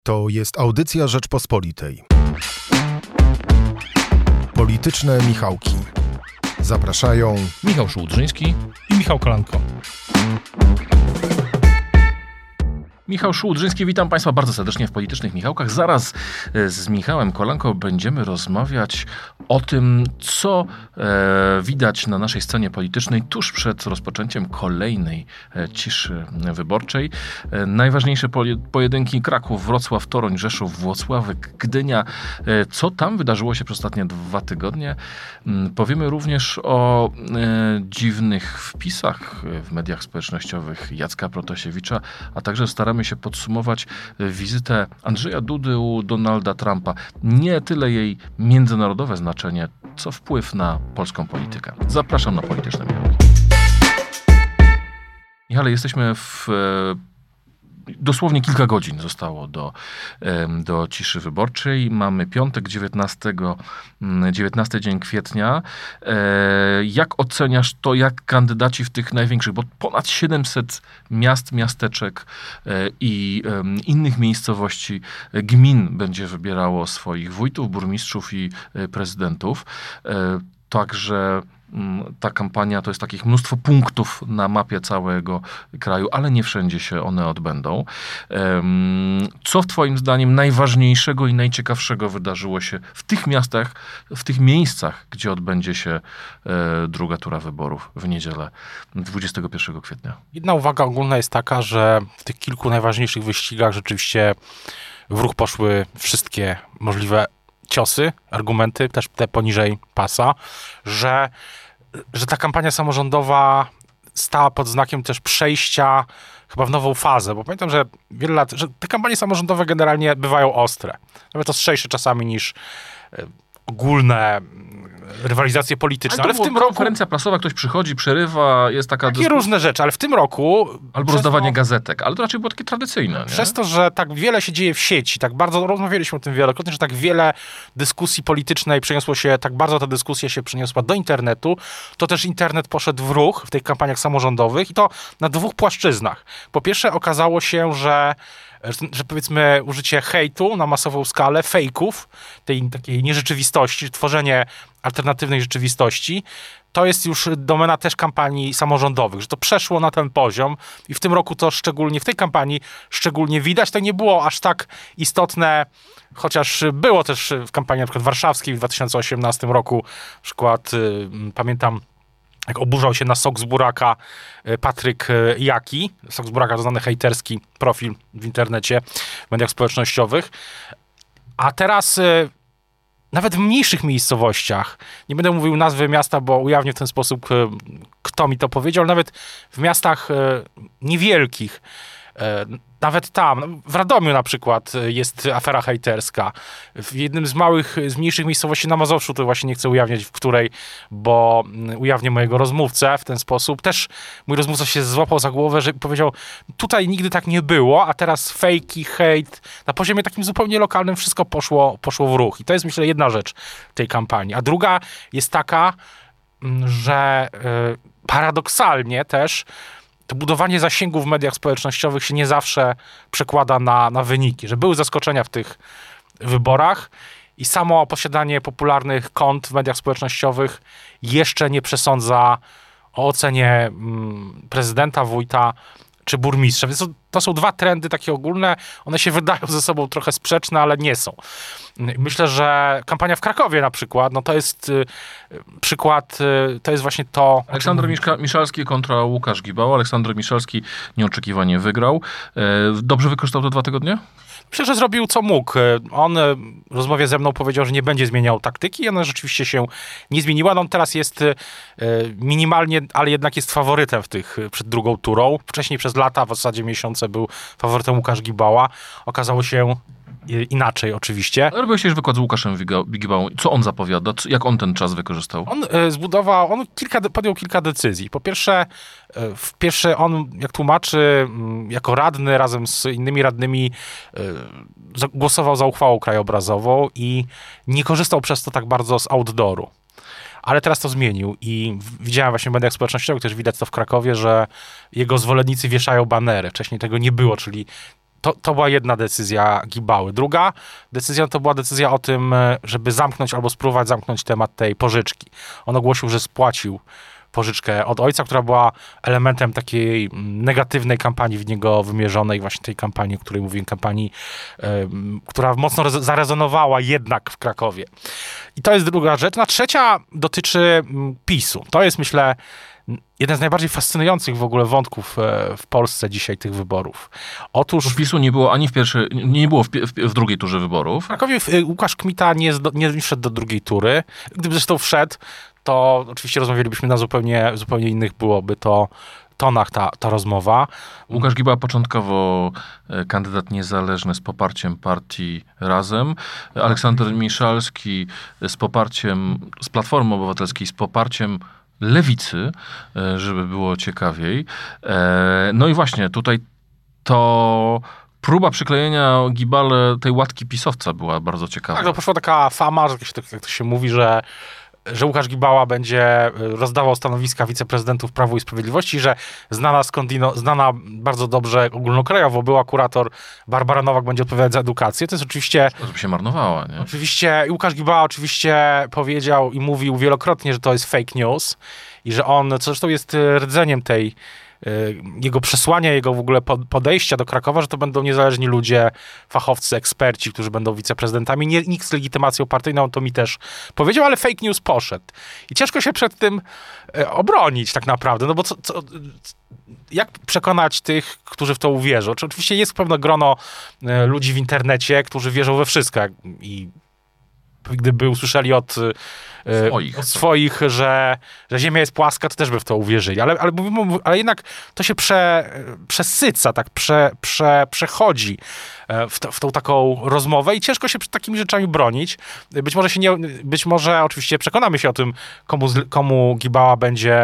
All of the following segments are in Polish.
To jest audycja Rzeczpospolitej. Polityczne Michałki. Zapraszają Michał Szułdrzyński i Michał Kolanko. Michał Szułdrzyński, witam Państwa bardzo serdecznie w Politycznych Michałkach. Zaraz z Michałem Kolanko będziemy rozmawiać o tym, co widać na naszej scenie politycznej tuż przed rozpoczęciem kolejnej ciszy wyborczej. Najważniejsze pojedynki: Kraków, Wrocław, Toruń, Rzeszów, Włocławek, Gdynia. Co tam wydarzyło się przez ostatnie 2 tygodnie? Powiemy również o dziwnych wpisach w mediach społecznościowych Jacka Protasiewicza, a także staramy się podsumować wizytę Andrzeja Dudy u Donalda Trumpa. Nie tyle jej międzynarodowe znaczenie, co wpływ na polską politykę. Zapraszam na Polityczne Michałki. Michale, jesteśmy dosłownie kilka godzin zostało do ciszy wyborczej. Mamy piątek, 19 dzień kwietnia. Jak oceniasz to, jak kandydaci w tych największych, bo ponad 700 miast, miasteczek i innych miejscowości, gmin będzie wybierało swoich wójtów, burmistrzów i prezydentów. Także ta kampania to jest takich mnóstwo punktów na mapie całego kraju, ale nie wszędzie się one odbędą. Co twoim zdaniem najważniejszego i najciekawszego wydarzyło się w tych miastach, w tych miejscach, gdzie odbędzie się druga tura wyborów w niedzielę 21 kwietnia? Jedna uwaga ogólna jest taka, że w tych kilku najważniejszych wyścigach rzeczywiście w ruch poszły wszystkie możliwe ciosy, argumenty, też te poniżej pasa, że ta kampania samorządowa stała pod znakiem też przejścia chyba w nową fazę, bo pamiętam, że wiele lat, że te kampanie samorządowe generalnie bywają ostre. Nawet ostrzejsze czasami niż ogólne rywalizacje polityczne. Ale w tym roku konferencja prasowa, ktoś przychodzi, przerywa, jest taka... Takie różne rzeczy, ale w tym roku... Albo rozdawanie gazetek, ale to raczej było takie tradycyjne, nie? Przez to, że tak wiele się dzieje w sieci, tak bardzo rozmawialiśmy o tym wielokrotnie, że tak wiele dyskusji politycznej przeniosło się, tak bardzo ta dyskusja się przeniosła do internetu, to też internet poszedł w ruch w tych kampaniach samorządowych i to na 2 płaszczyznach. Po pierwsze okazało się, że powiedzmy użycie hejtu na masową skalę, fejków, tej takiej nierzeczywistości, tworzenie alternatywnej rzeczywistości, to jest już domena też kampanii samorządowych, że to przeszło na ten poziom i w tym roku to szczególnie, w tej kampanii szczególnie widać. To nie było aż tak istotne, chociaż było też w kampanii na przykład warszawskiej w 2018 roku, na przykład pamiętam, jak oburzał się na sok z buraka Patryk Jaki. Sok z buraka to znany hejterski profil w internecie, w mediach społecznościowych. A teraz nawet w mniejszych miejscowościach, nie będę mówił nazwy miasta, bo ujawnię w ten sposób, kto mi to powiedział, nawet w miastach niewielkich, nawet tam, w Radomiu na przykład jest afera hejterska. W jednym z mniejszych miejscowości na Mazowszu, to właśnie nie chcę ujawniać w której, bo ujawnię mojego rozmówcę w ten sposób. Też mój rozmówca się złapał za głowę, że powiedział, tutaj nigdy tak nie było, a teraz fejki, hejt, na poziomie takim zupełnie lokalnym wszystko poszło w ruch. I to jest, myślę, jedna rzecz tej kampanii. A druga jest taka, że paradoksalnie też to budowanie zasięgu w mediach społecznościowych się nie zawsze przekłada na wyniki, że były zaskoczenia w tych wyborach i samo posiadanie popularnych kont w mediach społecznościowych jeszcze nie przesądza o ocenie prezydenta, wójta czy burmistrza. Więc to są 2 trendy takie ogólne. One się wydają ze sobą trochę sprzeczne, ale nie są. Myślę, że kampania w Krakowie na przykład, no to jest przykład, to jest właśnie to... Aleksander Miszalski kontra Łukasz Gibała. Aleksander Miszalski nieoczekiwanie wygrał. Dobrze wykorzystał te 2 tygodnie? Myślę, że zrobił co mógł. On w rozmowie ze mną powiedział, że nie będzie zmieniał taktyki i ona rzeczywiście się nie zmieniła. No on teraz jest minimalnie, ale jednak jest faworytem przed drugą turą. Wcześniej przez lata, w zasadzie miesiące był faworytem Łukasz Gibała. Okazało się inaczej oczywiście. Ale robiłeś też wykład z Łukaszem Gibałą. Co on zapowiada? Jak on ten czas wykorzystał? On podjął kilka decyzji. Po pierwsze, on, jak tłumaczy, jako radny razem z innymi radnymi głosował za uchwałą krajobrazową i nie korzystał przez to tak bardzo z outdooru. Ale teraz to zmienił i widziałem właśnie w mediach społecznościowych, też widać to w Krakowie, że jego zwolennicy wieszają banery. Wcześniej tego nie było, czyli To była jedna decyzja Gibały. Druga decyzja to była decyzja o tym, żeby zamknąć albo spróbować zamknąć temat tej pożyczki. On ogłosił, że spłacił pożyczkę od ojca, która była elementem takiej negatywnej kampanii w niego wymierzonej, właśnie tej kampanii, o której mówiłem, kampanii, która mocno zarezonowała jednak w Krakowie. I to jest druga rzecz. A trzecia dotyczy PiS-u. To jest, myślę, jeden z najbardziej fascynujących w ogóle wątków w Polsce dzisiaj tych wyborów. Otóż PiS-u nie było ani nie było w drugiej turze wyborów. w Krakowie Łukasz Kmita nie wszedł do drugiej tury. Gdyby zresztą wszedł, to oczywiście rozmawialibyśmy na zupełnie innych byłoby to tonach ta rozmowa. Łukasz Gibała początkowo kandydat niezależny z poparciem partii Razem. Aleksander Miszalski z Platformy Obywatelskiej z poparciem Lewicy, żeby było ciekawiej. No i właśnie tutaj to próba przyklejenia Gibale tej łatki pisowca była bardzo ciekawa. Tak, to poszła taka fama, że jak to się mówi, że Łukasz Gibała będzie rozdawał stanowiska wiceprezydentów Prawu i Sprawiedliwości, że znana bardzo dobrze ogólnokrajowo była kurator Barbara Nowak będzie odpowiadać za edukację. To jest oczywiście... Żeby się marnowała, nie? Oczywiście, Łukasz Gibała oczywiście powiedział i mówił wielokrotnie, że to jest fake news i że on, co zresztą jest rdzeniem tej jego przesłania, jego w ogóle podejścia do Krakowa, że to będą niezależni ludzie, fachowcy, eksperci, którzy będą wiceprezydentami. Nikt z legitymacją partyjną to mi też powiedział, ale fake news poszedł. I ciężko się przed tym obronić tak naprawdę, no bo jak przekonać tych, którzy w to uwierzą? Oczywiście jest pewne grono ludzi w internecie, którzy wierzą we wszystko i gdyby usłyszeli od swoich, że Ziemia jest płaska, to też by w to uwierzyli. Ale jednak to się przesyca, tak przechodzi w tą taką rozmowę i ciężko się przed takimi rzeczami bronić. Być może oczywiście przekonamy się o tym, komu Gibała będzie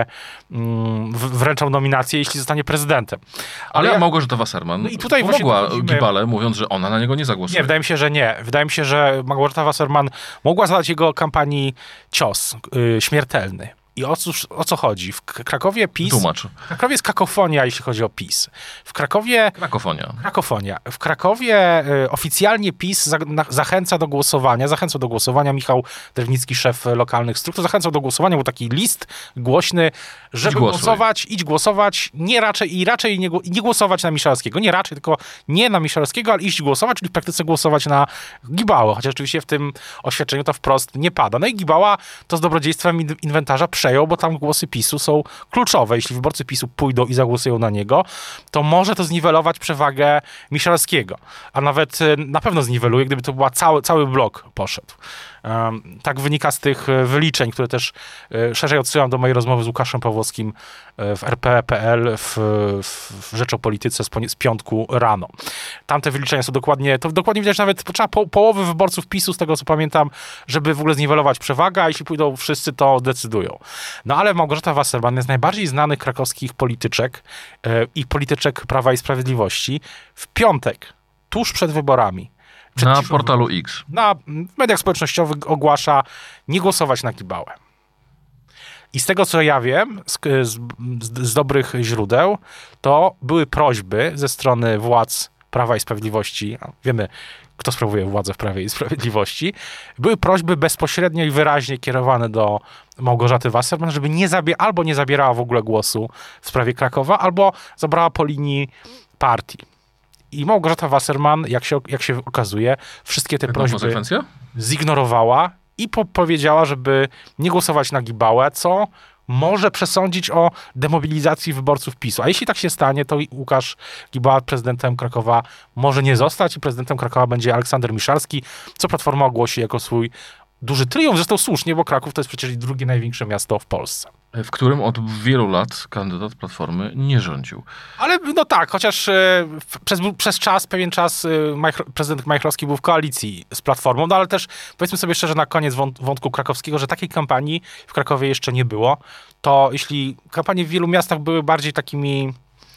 wręczał nominację, jeśli zostanie prezydentem. Ale Małgorzata Wasserman no i tutaj pomogła Gibale, mówiąc, że ona na niego nie zagłosuje. Nie, wydaje mi się, że nie. Wydaje mi się, że Małgorzata Wasserman mogła zadać jego kampanii cios śmiertelny. I o co chodzi? W Krakowie PiS... Tłumacz. W Krakowie jest kakofonia, jeśli chodzi o PiS. W Krakowie... Krakofonia. W Krakowie oficjalnie PiS zachęcał do głosowania Michał Drewnicki, szef lokalnych struktur, zachęcał do głosowania, był taki list głośny, żeby idź głosować, raczej nie głosować na Miszalskiego. Nie raczej, tylko nie na Miszalskiego, ale iść głosować, czyli w praktyce głosować na Gibałę. Chociaż oczywiście w tym oświadczeniu to wprost nie pada. No i Gibała to z dobrodziejstwem inwentarza przejął, bo tam głosy PiS-u są kluczowe. Jeśli wyborcy PiS-u pójdą i zagłosują na niego, to może to zniwelować przewagę Miszalskiego. A nawet na pewno zniweluje, gdyby to była cały blok poszedł. Tak wynika z tych wyliczeń, które też szerzej odsyłam do mojej rozmowy z Łukaszem Pawłowskim w RP.pl w Rzeczopolityce z piątku rano. Tamte wyliczenia są dokładnie widać, nawet trzeba połowy wyborców PiS-u, z tego co pamiętam, żeby w ogóle zniwelować przewagę, a jeśli pójdą wszyscy, to decydują. No ale Małgorzata Wasserman jest najbardziej znanych krakowskich polityczek i polityczek Prawa i Sprawiedliwości w piątek, tuż przed wyborami, na portalu X. W mediach społecznościowych ogłasza nie głosować na Gibałę. I z tego, co ja wiem, z dobrych źródeł, to były prośby ze strony władz Prawa i Sprawiedliwości, wiemy, kto sprawuje władzę w Prawie i Sprawiedliwości, były prośby bezpośrednio i wyraźnie kierowane do Małgorzaty Wasserman, żeby albo nie zabierała w ogóle głosu w sprawie Krakowa, albo zabrała po linii partii. I Małgorzata Wasserman, jak się okazuje, wszystkie te prośby zignorowała i powiedziała, żeby nie głosować na Gibałę, co może przesądzić o demobilizacji wyborców PiS-u. A jeśli tak się stanie, to Łukasz Gibała prezydentem Krakowa może nie zostać i prezydentem Krakowa będzie Aleksander Miszalski, co Platforma ogłosi jako swój duży triumf. Zresztą słusznie, bo Kraków to jest przecież drugie największe miasto w Polsce. W którym od wielu lat kandydat Platformy nie rządził. Ale no tak, chociaż pewien czas prezydent Majchrowski był w koalicji z Platformą, no ale też powiedzmy sobie szczerze na koniec wątku krakowskiego, że takiej kampanii w Krakowie jeszcze nie było. To jeśli kampanie w wielu miastach były bardziej takimi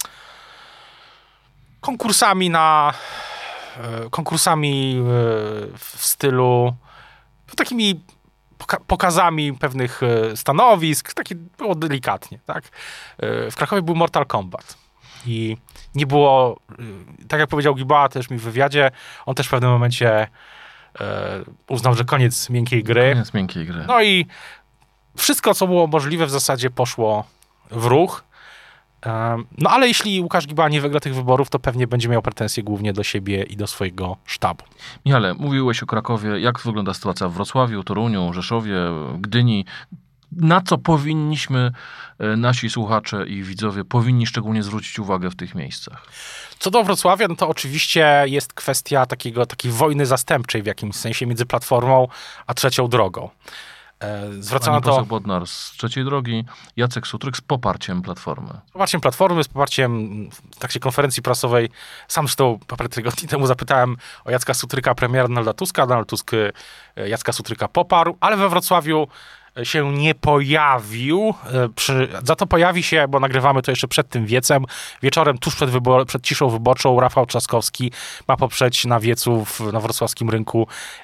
konkursami w stylu takimi pokazami pewnych stanowisk, takie było delikatnie, tak? W Krakowie był Mortal Kombat. I nie było, tak jak powiedział Gibała też mi w wywiadzie, on też w pewnym momencie uznał, że koniec miękkiej gry. Koniec miękkiej gry. No i wszystko, co było możliwe, w zasadzie poszło w ruch. No ale jeśli Łukasz Gibała nie wygra tych wyborów, to pewnie będzie miał pretensje głównie do siebie i do swojego sztabu. Michale, mówiłeś o Krakowie. Jak wygląda sytuacja w Wrocławiu, Toruniu, Rzeszowie, Gdyni? Na co powinniśmy, nasi słuchacze i widzowie, powinni szczególnie zwrócić uwagę w tych miejscach? Co do Wrocławia, no to oczywiście jest kwestia takiej wojny zastępczej w jakimś sensie między Platformą a Trzecią Drogą. Zwracano Pani poseł to Bodnar z Trzeciej Drogi, Jacek Sutryk z poparciem Platformy. z poparciem Platformy, z poparciem w trakcie konferencji prasowej. Sam zresztą parę tygodni temu zapytałem o Jacka Sutryka, premiera Donalda Tuska. Donald Tusk Jacka Sutryka poparł, ale we Wrocławiu się nie pojawił. Za to pojawi się, bo nagrywamy to jeszcze przed tym wiecem. Wieczorem, tuż przed ciszą wyborczą, Rafał Trzaskowski ma poprzeć na wiecu na wrocławskim rynku,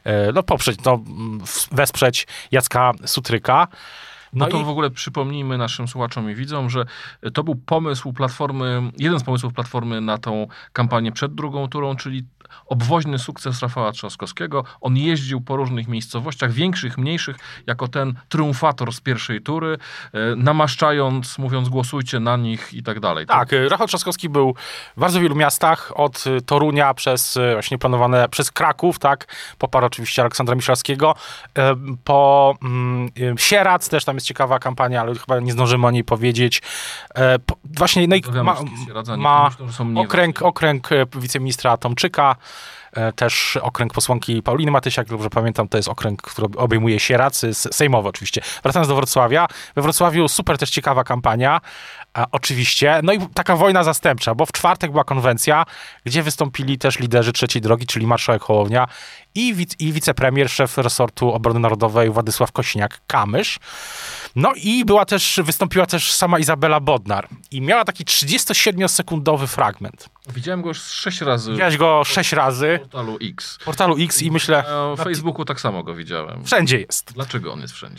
wesprzeć Jacka Sutryka. No to w ogóle przypomnijmy naszym słuchaczom i widzom, że to był pomysł Platformy, jeden z pomysłów Platformy na tą kampanię przed drugą turą, czyli obwoźny sukces Rafała Trzaskowskiego. On jeździł po różnych miejscowościach, większych, mniejszych, jako ten triumfator z pierwszej tury, namaszczając, mówiąc głosujcie na nich i tak dalej. Tak, Rafał Trzaskowski był w bardzo wielu miastach, od Torunia przez właśnie planowane, przez Kraków, tak, poparł oczywiście Aleksandra Miszalskiego, po Sieradz, też tam jest ciekawa kampania, ale chyba nie zdążymy o niej powiedzieć. Właśnie ma okręg wiceministra Tomczyka, też okręg posłanki Pauliny Matysiak, jak dobrze pamiętam, to jest okręg, który obejmuje Sieradz, sejmowy oczywiście. Wracając do Wrocławia, we Wrocławiu super też ciekawa kampania, oczywiście, no i taka wojna zastępcza, bo w czwartek była konwencja, gdzie wystąpili też liderzy Trzeciej Drogi, czyli marszałek Hołownia i wicepremier, szef resortu obrony narodowej Władysław Kosiniak-Kamysz. No i wystąpiła też sama Izabela Bodnar i miała taki 37-sekundowy fragment. Widziałem go już 6 razy. Widziałeś go 6 razy. W portalu X. I myślę... Na Facebooku tak samo go widziałem. Wszędzie jest. Dlaczego on jest wszędzie?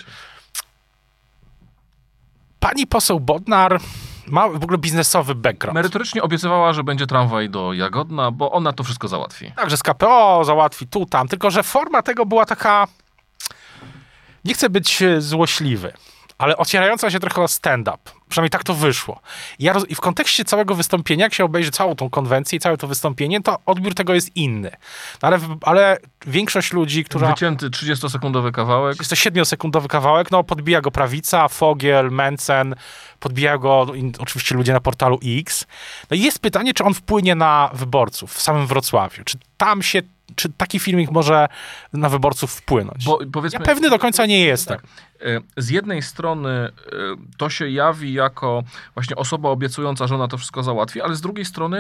Pani poseł Bodnar ma w ogóle biznesowy background. Merytorycznie obiecywała, że będzie tramwaj do Jagodna, bo ona to wszystko załatwi. Także z KPO załatwi tu, tam. Tylko że forma tego była taka... Nie chcę być złośliwy, ale ocierająca się trochę o stand-up. Przynajmniej tak to wyszło. I w kontekście całego wystąpienia, jak się obejrzy całą tą konwencję i całe to wystąpienie, to odbiór tego jest inny. Ale większość ludzi, która... Wycięty 30-sekundowy kawałek. 37-sekundowy kawałek, no podbija go Prawica, Fogiel, Mencen, podbijają go oczywiście ludzie na portalu X. No i jest pytanie, czy on wpłynie na wyborców w samym Wrocławiu. Czy taki filmik może na wyborców wpłynąć? Bo, powiedzmy, ja pewny do końca nie jestem. Tak. Z jednej strony to się jawi jako właśnie osoba obiecująca, że ona to wszystko załatwi, ale z drugiej strony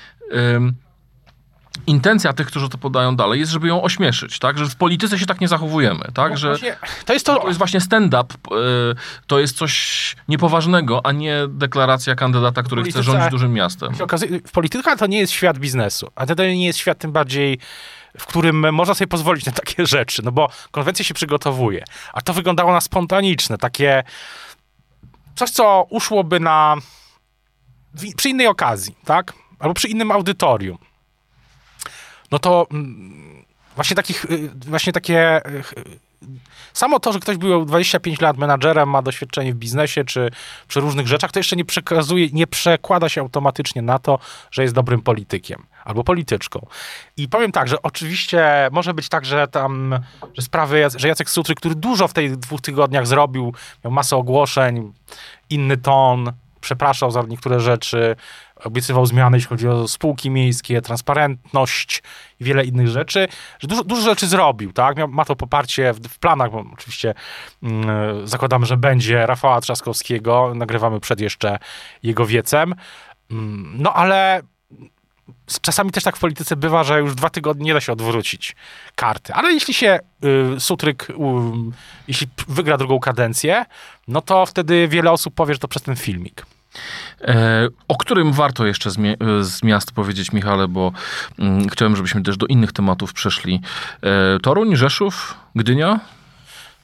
intencja tych, którzy to podają dalej, jest, żeby ją ośmieszyć, tak? Że w polityce się tak nie zachowujemy, tak? Że to jest właśnie stand-up, to jest coś niepoważnego, a nie deklaracja kandydata, który chce rządzić dużym miastem. Polityka to nie jest świat biznesu, a to nie jest świat tym bardziej, w którym można sobie pozwolić na takie rzeczy, no bo konwencja się przygotowuje, a to wyglądało na spontaniczne, takie coś, co uszłoby przy innej okazji, tak? Albo przy innym audytorium. No to właśnie takie samo to, że ktoś był 25 lat menadżerem, ma doświadczenie w biznesie czy przy różnych rzeczach, to jeszcze nie przekłada się automatycznie na to, że jest dobrym politykiem albo polityczką. I powiem tak, że oczywiście może być tak, że że Jacek Sutryk, który dużo w tych 2 tygodniach zrobił, miał masę ogłoszeń, inny ton, przepraszał za niektóre rzeczy, obiecywał zmiany, jeśli chodzi o spółki miejskie, transparentność i wiele innych rzeczy, że dużo rzeczy zrobił, tak? Ma to poparcie w planach, bo oczywiście zakładamy, że będzie Rafała Trzaskowskiego, nagrywamy przed jeszcze jego wiecem, no ale czasami też tak w polityce bywa, że już 2 tygodnie nie da się odwrócić karty, ale jeśli się Sutryk, jeśli wygra drugą kadencję, no to wtedy wiele osób powie, że to przez ten filmik. O którym warto jeszcze z miast powiedzieć, Michale, bo chciałem, żebyśmy też do innych tematów przeszli. Toruń, Rzeszów, Gdynia?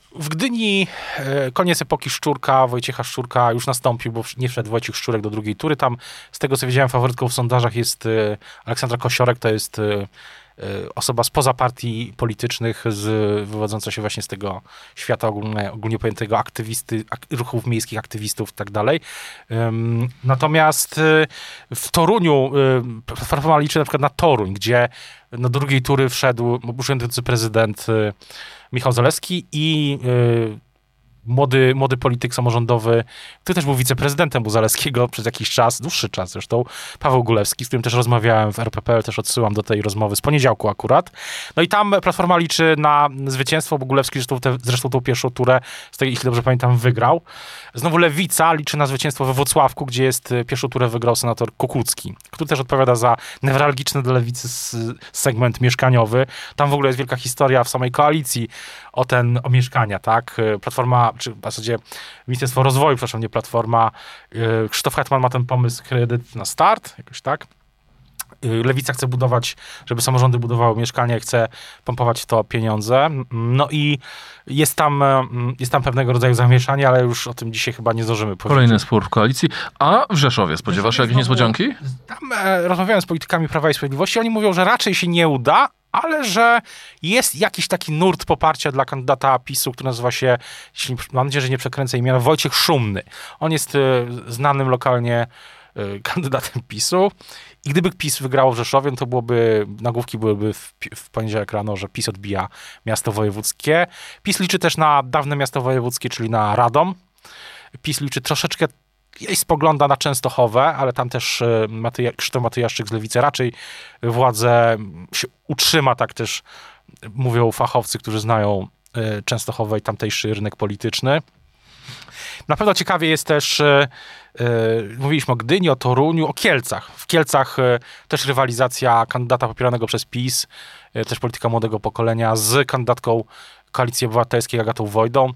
W Gdyni koniec epoki Szczurka, Wojciecha Szczurka już nastąpił, bo nie wszedł Wojciech Szczurek do drugiej tury. Tam, z tego co wiedziałem, faworytką w sondażach jest Aleksandra Kosiorek, to jest osoba spoza partii politycznych, wywodząca się właśnie z tego świata ogólnie pojętego aktywisty, ruchów miejskich, aktywistów i tak dalej. Natomiast w Toruniu, Platforma liczy na przykład na Toruń, gdzie do drugiej tury wszedł urzędujący prezydent Michał Zalewski i młody polityk samorządowy, który też był wiceprezydentem u Zalewskiego przez jakiś czas, dłuższy czas zresztą, Paweł Gulewski, z którym też rozmawiałem w RPP, też odsyłam do tej rozmowy z poniedziałku akurat. No i tam Platforma liczy na zwycięstwo, bo Gulewski zresztą tą pierwszą turę, z tego, jeśli dobrze pamiętam, wygrał. Znowu Lewica liczy na zwycięstwo we Włocławku, gdzie pierwszą turę wygrał senator Kukucki, który też odpowiada za newralgiczny dla Lewicy segment mieszkaniowy. Tam w ogóle jest wielka historia w samej koalicji o mieszkania, tak? Platforma, czy w zasadzie Ministerstwo Rozwoju, przepraszam, nie Platforma, Krzysztof Hetman ma ten pomysł kredyt na start, jakoś tak. Lewica chce budować, żeby samorządy budowały mieszkania i chce pompować w to pieniądze. No i jest tam pewnego rodzaju zamieszanie, ale już o tym dzisiaj chyba nie zdążymy powiedzieć. Kolejny spór w koalicji. A w Rzeszowie spodziewasz się jakiejś niespodzianki? Tam rozmawiałem z politykami Prawa i Sprawiedliwości, oni mówią, że raczej się nie uda, ale że jest jakiś taki nurt poparcia dla kandydata PiS-u, który nazywa się, mam nadzieję, że nie przekręcę imienia, Wojciech Szumny. On jest znanym lokalnie kandydatem PiS-u i gdyby PiS wygrało w Rzeszowie, to nagłówki byłyby w poniedziałek rano, że PiS odbija miasto wojewódzkie. PiS liczy też na dawne miasto wojewódzkie, czyli na Radom. PiS liczy troszeczkę, spogląda na Częstochowę, ale tam też Krzysztof Matyjaszczyk z Lewicy raczej władzę się utrzyma, tak też mówią fachowcy, którzy znają Częstochowę i tamtejszy rynek polityczny. Na pewno ciekawie jest też, mówiliśmy o Gdyni, o Toruniu, o Kielcach. W Kielcach też rywalizacja kandydata popieranego przez PiS, też polityka młodego pokolenia z kandydatką Koalicji Obywatelskiej Agatą Wojdą,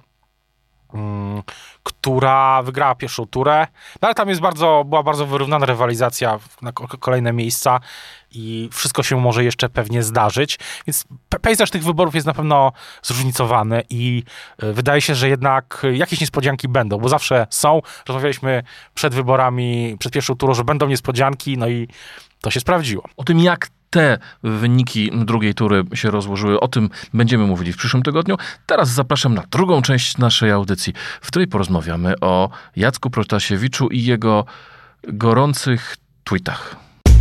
która wygrała pierwszą turę, no ale tam była bardzo wyrównana rywalizacja na kolejne miejsca i wszystko się może jeszcze pewnie zdarzyć, więc pejzaż tych wyborów jest na pewno zróżnicowany i wydaje się, że jednak jakieś niespodzianki będą, bo zawsze są. Rozmawialiśmy przed wyborami, przed pierwszą turą, że będą niespodzianki, no i to się sprawdziło. O tym, jak te wyniki drugiej tury się rozłożyły, o tym będziemy mówili w przyszłym tygodniu. Teraz zapraszam na drugą część naszej audycji, w której porozmawiamy o Jacku Protasiewiczu i jego gorących tweetach.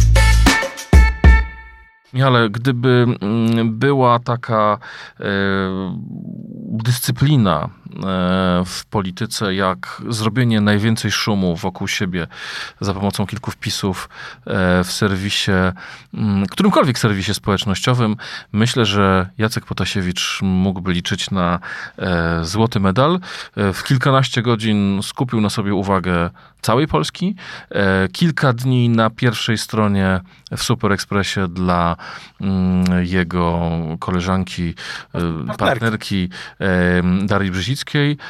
Ale gdyby była taka dyscyplina w polityce, jak zrobienie najwięcej szumu wokół siebie za pomocą kilku wpisów w serwisie, którymkolwiek serwisie społecznościowym, myślę, że Jacek Protasiewicz mógłby liczyć na złoty medal. W kilkanaście godzin skupił na sobie uwagę całej Polski. Kilka dni na pierwszej stronie w Super Expressie dla jego koleżanki, partnerki Darii Brzezickiej.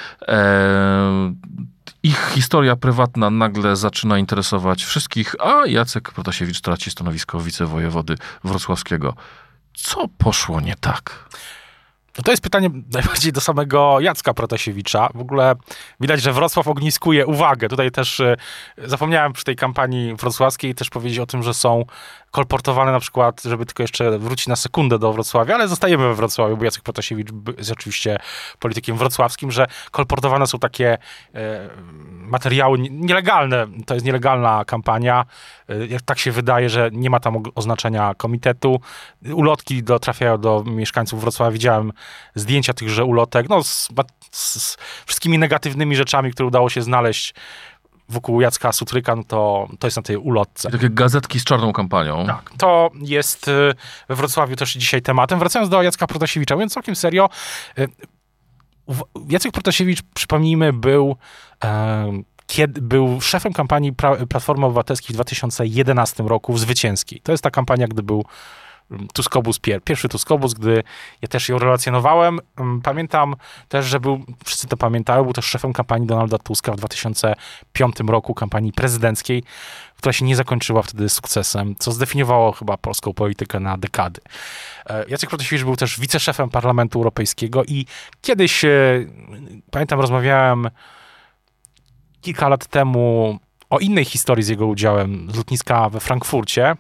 Ich historia prywatna nagle zaczyna interesować wszystkich, a Jacek Protasiewicz traci stanowisko wicewojewody wrocławskiego. Co poszło nie tak? No to jest pytanie najbardziej do samego Jacka Protasiewicza. W ogóle widać, że Wrocław ogniskuje uwagę. Tutaj też zapomniałem przy tej kampanii wrocławskiej też powiedzieć o tym, że są kolportowane na przykład, żeby tylko jeszcze wrócić na sekundę do Wrocławia, ale zostajemy we Wrocławiu, bo Jacek Protasiewicz jest oczywiście politykiem wrocławskim, że kolportowane są takie materiały nielegalne. To jest nielegalna kampania. Tak się wydaje, że nie ma tam oznaczenia komitetu. Ulotki trafiają do mieszkańców Wrocławia. Widziałem zdjęcia tychże ulotek, z wszystkimi negatywnymi rzeczami, które udało się znaleźć wokół Jacka Sutryka, no to jest na tej ulotce. I takie gazetki z czarną kampanią. Tak, to jest we Wrocławiu też dzisiaj tematem. Wracając do Jacka Protasiewicza, mówiąc całkiem serio, Jacek Protasiewicz, przypomnijmy, był szefem kampanii Platformy Obywatelskiej w 2011 roku w Zwycięskiej. To jest ta kampania, gdy był Tuskobus, pierwszy Tuskobus, gdy ja też ją relacjonowałem. Pamiętam też, że wszyscy to pamiętają, był też szefem kampanii Donalda Tuska w 2005 roku, kampanii prezydenckiej, która się nie zakończyła wtedy sukcesem, co zdefiniowało chyba polską politykę na dekady. Jacek Protasiewicz był też wiceszefem Parlamentu Europejskiego i kiedyś, pamiętam, rozmawiałem kilka lat temu o innej historii z jego udziałem z lotniska we Frankfurcie,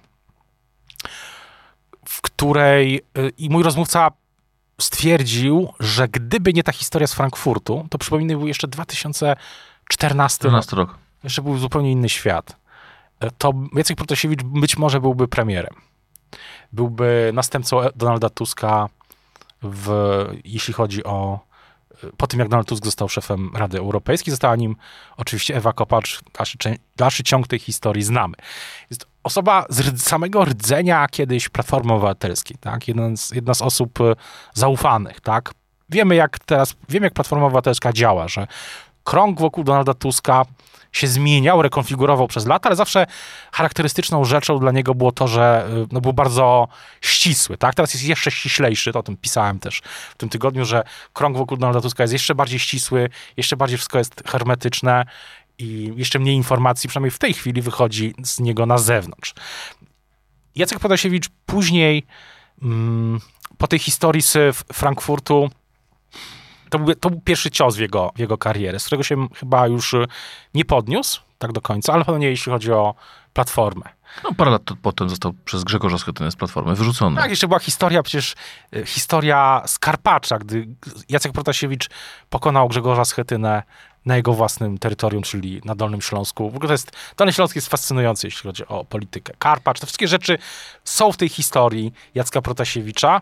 w której i mój rozmówca stwierdził, że gdyby nie ta historia z Frankfurtu, to przypomnę, był jeszcze 2014 rok. Jeszcze był zupełnie inny świat. To Jacek Protasiewicz być może byłby premierem. Byłby następcą Donalda Tuska, jeśli chodzi o po tym, jak Donald Tusk został szefem Rady Europejskiej. Została nim oczywiście Ewa Kopacz. Dalszy ciąg tej historii znamy. Jest osoba z samego rdzenia kiedyś Platformy Obywatelskiej, tak? Jedna z osób zaufanych, tak? Wiemy, jak Platforma Obywatelska działa, że krąg wokół Donalda Tuska się zmieniał, rekonfigurował przez lata, ale zawsze charakterystyczną rzeczą dla niego było to, że był bardzo ścisły. Tak? Teraz jest jeszcze ściślejszy, to o tym pisałem też w tym tygodniu, że krąg wokół Donalda Tuska jest jeszcze bardziej ścisły, jeszcze bardziej wszystko jest hermetyczne i jeszcze mniej informacji, przynajmniej w tej chwili, wychodzi z niego na zewnątrz. Jacek Protasiewicz później, po tej historii z Frankfurtu, to był pierwszy cios w jego karierę, z którego się chyba już nie podniósł tak do końca, ale pewnie jeśli chodzi o Platformę. No, parę lat potem został przez Grzegorza Schetynę z Platformy wyrzucony. Tak, jeszcze była historia z Karpacza, gdy Jacek Protasiewicz pokonał Grzegorza Schetynę na jego własnym terytorium, czyli na Dolnym Śląsku. W ogóle Dolny Śląsk jest fascynujący, jeśli chodzi o politykę. Karpacz, te wszystkie rzeczy są w tej historii Jacka Protasiewicza.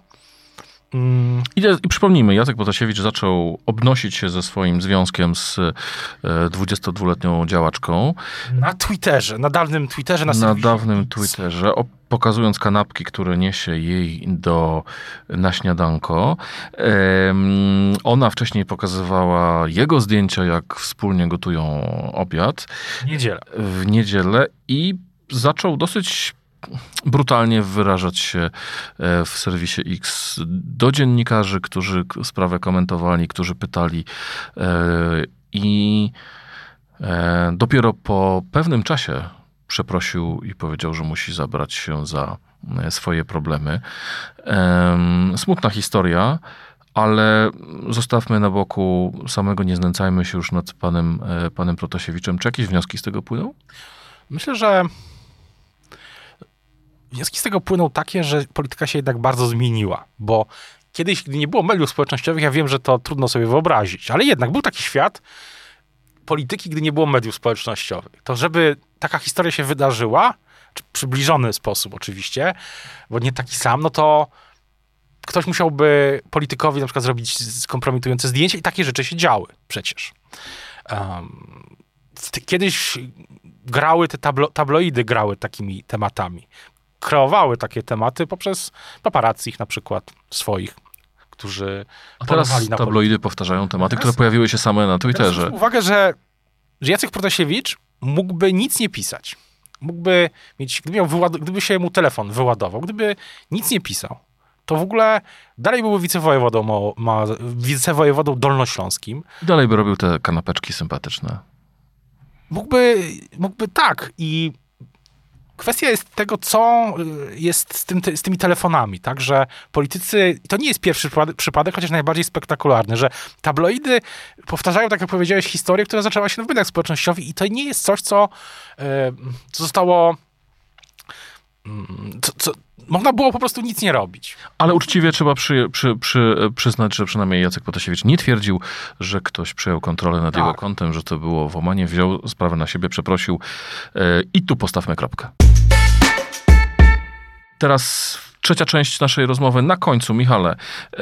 I przypomnijmy, Jacek Protasiewicz zaczął obnosić się ze swoim związkiem z 22-letnią działaczką. Na Twitterze, na dawnym Twitterze. Na dawnym Twitterze, pokazując kanapki, które niesie jej na śniadanko. Ona wcześniej pokazywała jego zdjęcia, jak wspólnie gotują obiad. W niedzielę i zaczął dosyć brutalnie wyrażać się w serwisie X do dziennikarzy, którzy sprawę komentowali, którzy pytali i dopiero po pewnym czasie przeprosił i powiedział, że musi zabrać się za swoje problemy. Smutna historia, ale zostawmy na boku samego, nie znęcajmy się już nad panem Protasiewiczem. Czy jakieś wnioski z tego płyną? Myślę, że wnioski z tego płyną takie, że polityka się jednak bardzo zmieniła, bo kiedyś, gdy nie było mediów społecznościowych, ja wiem, że to trudno sobie wyobrazić, ale jednak był taki świat polityki, gdy nie było mediów społecznościowych. To żeby taka historia się wydarzyła, czy w przybliżony sposób oczywiście, bo nie taki sam, no to ktoś musiałby politykowi na przykład zrobić kompromitujące zdjęcie i takie rzeczy się działy przecież. Kiedyś tabloidy grały takimi tematami. Kreowały takie tematy poprzez paparazzi na przykład swoich, którzy a teraz na tabloidy powtarzają tematy, które pojawiły się same na Twitterze. Uwagę, że Jacek Protasiewicz mógłby nic nie pisać. Mógłby mieć, gdyby się mu telefon wyładował, gdyby nic nie pisał, to w ogóle dalej byłby wicewojewodą dolnośląskim. Dalej by robił te kanapeczki sympatyczne. Mógłby tak. I kwestia jest tego, co jest z tymi telefonami, tak, że politycy, to nie jest pierwszy przypadek, chociaż najbardziej spektakularny, że tabloidy powtarzają, tak jak powiedziałeś, historię, która zaczęła się w mediach społecznościowych i to nie jest coś, co zostało można było po prostu nic nie robić. Ale uczciwie trzeba przyznać, że przynajmniej Jacek Protasiewicz nie twierdził, że ktoś przejął kontrolę nad jego kontem, że to było włamanie, wziął sprawę na siebie, przeprosił i tu postawmy kropkę. Teraz trzecia część naszej rozmowy na końcu. Michale,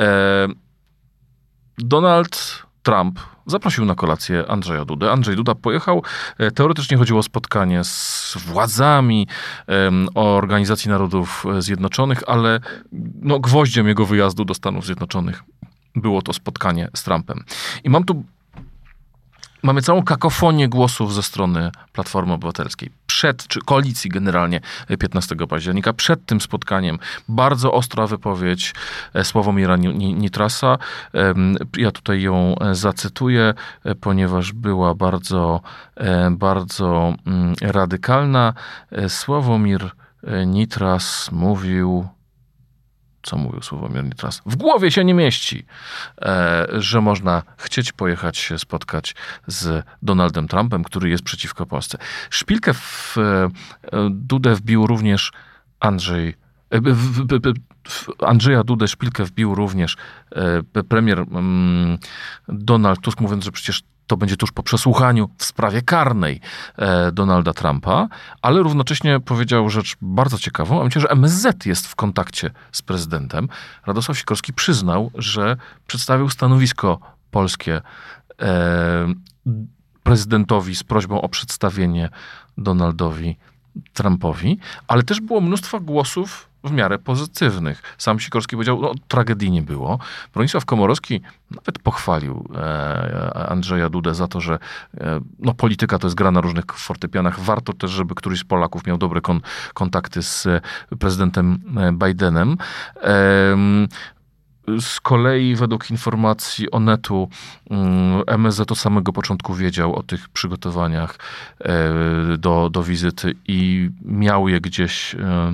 Donald Trump zaprosił na kolację Andrzeja Dudę. Andrzej Duda pojechał. Teoretycznie chodziło o spotkanie z władzami Organizacji Narodów Zjednoczonych, ale gwoździem jego wyjazdu do Stanów Zjednoczonych było to spotkanie z Trumpem. I mamy całą kakofonię głosów ze strony Platformy Obywatelskiej. Czy koalicji generalnie 15 października. Przed tym spotkaniem bardzo ostra wypowiedź Sławomira Nitrasa. Ja tutaj ją zacytuję, ponieważ była bardzo, bardzo radykalna. Sławomir Nitras mówił... Co mówił Sławomir Nitras? W głowie się nie mieści, że można chcieć pojechać się spotkać z Donaldem Trumpem, który jest przeciwko Polsce. Szpilkę w Dudę wbił również Andrzeja Dudę szpilkę wbił również premier Donald Tusk, mówiąc, że przecież to będzie tuż po przesłuchaniu w sprawie karnej Donalda Trumpa, ale równocześnie powiedział rzecz bardzo ciekawą, a myślę, że MSZ jest w kontakcie z prezydentem. Radosław Sikorski przyznał, że przedstawił stanowisko polskie prezydentowi z prośbą o przedstawienie Donaldowi Trumpowi, ale też było mnóstwo głosów w miarę pozytywnych. Sam Sikorski powiedział, no tragedii nie było. Bronisław Komorowski nawet pochwalił Andrzeja Dudę za to, że no, polityka to jest gra na różnych fortepianach. Warto też, żeby któryś z Polaków miał dobre kontakty z prezydentem Bidenem. Z kolei według informacji Onetu MSZ od samego początku wiedział o tych przygotowaniach do wizyty i miał je gdzieś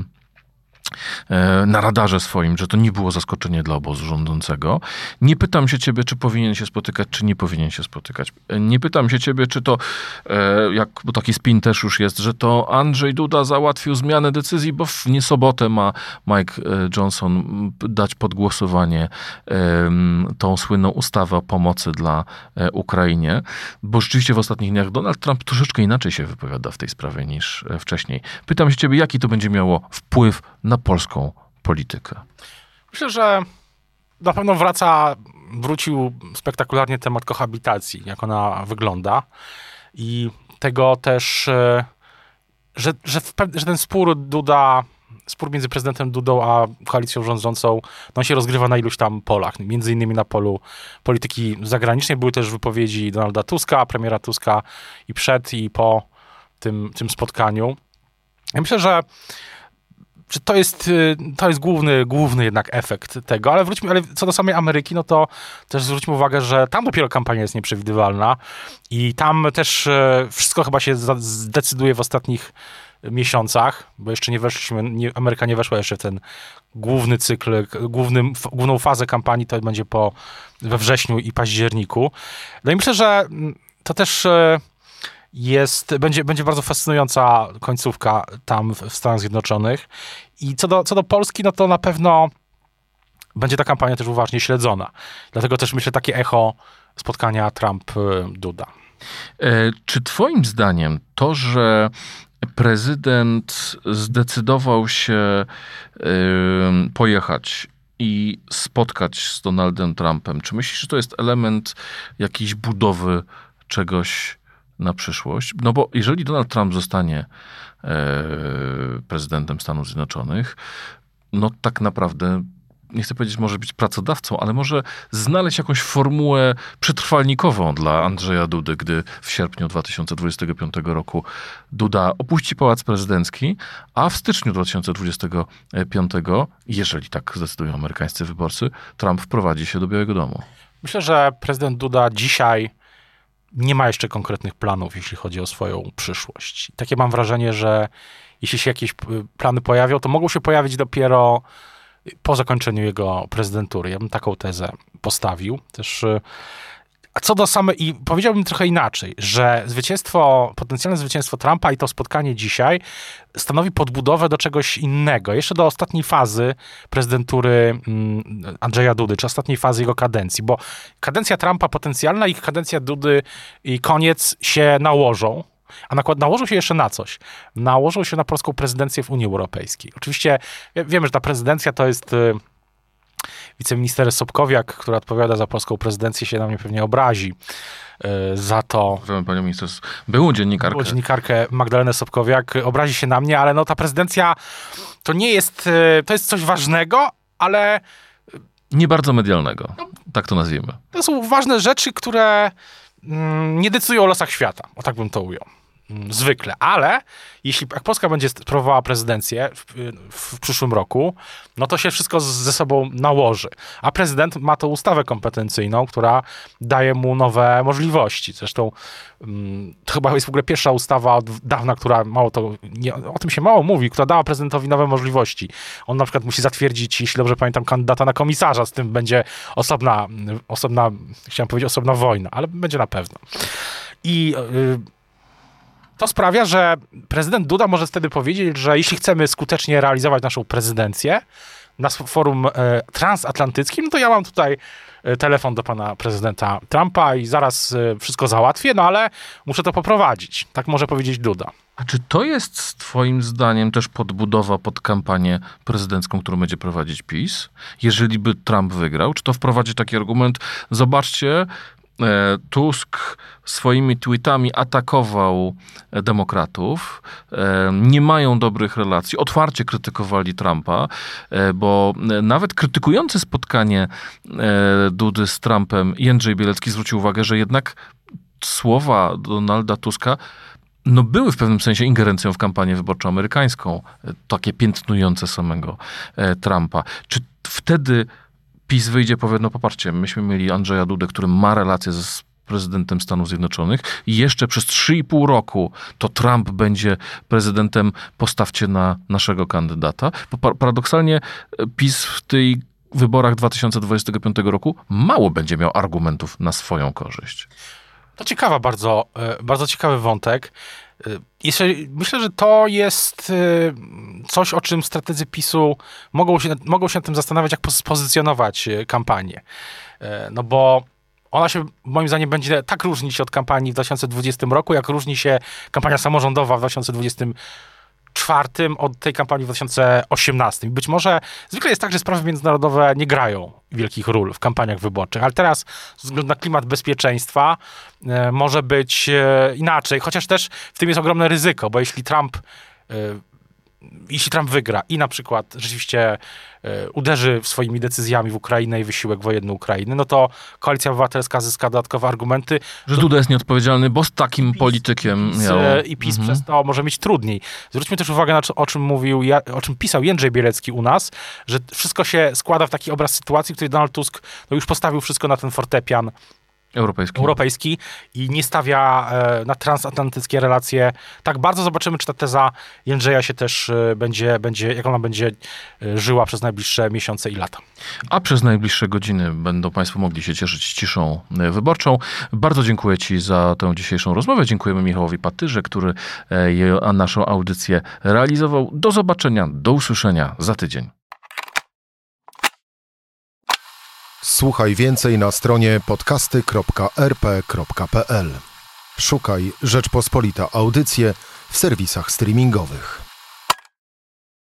na radarze swoim, że to nie było zaskoczenie dla obozu rządzącego. Nie pytam się ciebie, czy powinien się spotykać, czy nie powinien się spotykać. Nie pytam się ciebie, czy to, bo taki spin też już jest, że to Andrzej Duda załatwił zmianę decyzji, bo w sobotę ma Mike Johnson dać pod głosowanie tą słynną ustawę o pomocy dla Ukrainie, bo rzeczywiście w ostatnich dniach Donald Trump troszeczkę inaczej się wypowiada w tej sprawie niż wcześniej. Pytam się ciebie, jaki to będzie miało wpływ na polską politykę? Myślę, że na pewno wrócił spektakularnie temat kohabitacji, jak ona wygląda i tego też, że ten spór między prezydentem Dudą a koalicją rządzącą, no on się rozgrywa na iluś tam polach, między innymi na polu polityki zagranicznej. Były też wypowiedzi Donalda Tuska, premiera Tuska i przed i po tym spotkaniu. Ja myślę, że to jest główny jednak efekt tego, ale co do samej Ameryki, no to też zwróćmy uwagę, że tam dopiero kampania jest nieprzewidywalna i tam też wszystko chyba się zdecyduje w ostatnich miesiącach, bo jeszcze Ameryka nie weszła jeszcze w ten główny cykl, główną fazę kampanii, to będzie we wrześniu i październiku. No i myślę, że to też będzie bardzo fascynująca końcówka tam w Stanach Zjednoczonych. I co do Polski, no to na pewno będzie ta kampania też uważnie śledzona. Dlatego też myślę takie echo spotkania Trump-Duda. Czy twoim zdaniem to, że prezydent zdecydował się pojechać i spotkać z Donaldem Trumpem, czy myślisz, że to jest element jakiejś budowy czegoś na przyszłość? No bo jeżeli Donald Trump zostanie prezydentem Stanów Zjednoczonych, no tak naprawdę, nie chcę powiedzieć, może być pracodawcą, ale może znaleźć jakąś formułę przetrwalnikową dla Andrzeja Dudy, gdy w sierpniu 2025 roku Duda opuści Pałac Prezydencki, a w styczniu 2025, jeżeli tak zdecydują amerykańscy wyborcy, Trump wprowadzi się do Białego Domu. Myślę, że prezydent Duda dzisiaj nie ma jeszcze konkretnych planów, jeśli chodzi o swoją przyszłość. Takie mam wrażenie, że jeśli się jakieś plany pojawią, to mogą się pojawić dopiero po zakończeniu jego prezydentury. Ja bym taką tezę postawił. Też, a co do i powiedziałbym trochę inaczej, że potencjalne zwycięstwo Trumpa i to spotkanie dzisiaj stanowi podbudowę do czegoś innego. Jeszcze do ostatniej fazy prezydentury Andrzeja Dudy, czy ostatniej fazy jego kadencji, bo kadencja Trumpa potencjalna i kadencja Dudy i koniec się nałożą. A nałożył się jeszcze na coś. Nałożył się na polską prezydencję w Unii Europejskiej. Oczywiście wiemy, że ta prezydencja to jest wiceminister Sobkowiak, która odpowiada za polską prezydencję, się na mnie pewnie obrazi za to. Panią minister, byłą dziennikarkę Magdalenę Sobkowiak, obrazi się na mnie, ale no ta prezydencja to nie jest, to jest coś ważnego, ale nie bardzo medialnego. Tak to nazwijmy. To są ważne rzeczy, które nie decydują o losach świata, o tak bym to ujął. Zwykle, ale jak Polska będzie sprawowała prezydencję w przyszłym roku, no to się wszystko ze sobą nałoży. A prezydent ma tą ustawę kompetencyjną, która daje mu nowe możliwości. Zresztą to chyba jest w ogóle pierwsza ustawa od dawna, która o tym się mało mówi, która dała prezydentowi nowe możliwości. On na przykład musi zatwierdzić, jeśli dobrze pamiętam, kandydata na komisarza, z tym będzie osobna chciałem powiedzieć osobna wojna, ale będzie na pewno. I to sprawia, że prezydent Duda może wtedy powiedzieć, że jeśli chcemy skutecznie realizować naszą prezydencję na forum transatlantyckim, no to ja mam tutaj telefon do pana prezydenta Trumpa i zaraz wszystko załatwię, no ale muszę to poprowadzić. Tak może powiedzieć Duda. A czy to jest twoim zdaniem też podbudowa pod kampanię prezydencką, którą będzie prowadzić PiS? Jeżeli by Trump wygrał, czy to wprowadzi taki argument, zobaczcie, Tusk swoimi tweetami atakował demokratów, nie mają dobrych relacji, otwarcie krytykowali Trumpa, bo nawet krytykujący spotkanie Dudy z Trumpem Jędrzej Bielecki zwrócił uwagę, że jednak słowa Donalda Tuska były w pewnym sensie ingerencją w kampanię wyborczą amerykańską, takie piętnujące samego Trumpa. Czy wtedy PiS wyjdzie, powie, no popatrzcie, myśmy mieli Andrzeja Dudę, który ma relacje z prezydentem Stanów Zjednoczonych i jeszcze przez 3,5 roku to Trump będzie prezydentem, postawcie na naszego kandydata. Bo paradoksalnie PiS w tej wyborach 2025 roku mało będzie miał argumentów na swoją korzyść. To ciekawa, bardzo, bardzo ciekawy wątek. Myślę, że to jest coś, o czym strategzy PiS-u mogą się nad tym zastanawiać, jak spozycjonować kampanię. No bo ona się, moim zdaniem, będzie tak różnić od kampanii w 2020 roku, jak różni się kampania samorządowa w 2024 od tej kampanii w 2018. Być może zwykle jest tak, że sprawy międzynarodowe nie grają wielkich ról w kampaniach wyborczych, ale teraz ze względu na klimat bezpieczeństwa może być inaczej, chociaż też w tym jest ogromne ryzyko, bo jeśli Trump wygra i na przykład rzeczywiście uderzy swoimi decyzjami w Ukrainę i wysiłek wojenny Ukrainy, no to Koalicja Obywatelska zyska dodatkowe argumenty. Że Duda jest nieodpowiedzialny, bo z takim politykiem miał... I PiS przez to może mieć trudniej. Zwróćmy też uwagę na o czym pisał Jędrzej Bielecki u nas, że wszystko się składa w taki obraz sytuacji, w której Donald Tusk już postawił wszystko na ten fortepian europejski i nie stawia na transatlantyckie relacje tak bardzo. Zobaczymy, czy ta teza Jędrzeja się też jak ona będzie żyła przez najbliższe miesiące i lata. A przez najbliższe godziny będą państwo mogli się cieszyć ciszą wyborczą. Bardzo dziękuję ci za tę dzisiejszą rozmowę. Dziękujemy Michałowi Patyrze, który naszą audycję realizował. Do zobaczenia, do usłyszenia za tydzień. Słuchaj więcej na stronie podcasty.rp.pl. Szukaj Rzeczpospolita Audycje w serwisach streamingowych.